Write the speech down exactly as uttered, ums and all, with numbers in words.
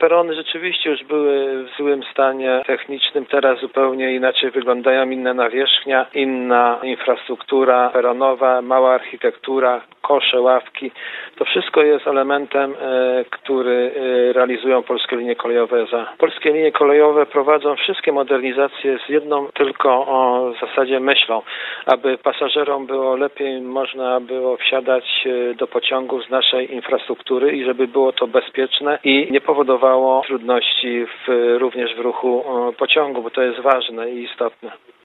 perony rzeczywiście już były w złym stanie technicznym. Teraz zupełnie inaczej wyglądają, inna nawierzchnia, inna infrastruktura peronowa, mała architektura, kosze, ławki. To wszystko jest elementem, który realizują Polskie Linie Kolejowe S A. Polskie Linie Kolejowe prowadzą wszystkie modernizacje z jedną tylko o zasadzie myślą, aby pasażerom było lepiej można było wsiadać do pociągu z naszej infrastruktury i żeby było to bezpieczne i nie powodowało trudności w, również w ruchu pociągu, bo to jest ważne i istotne.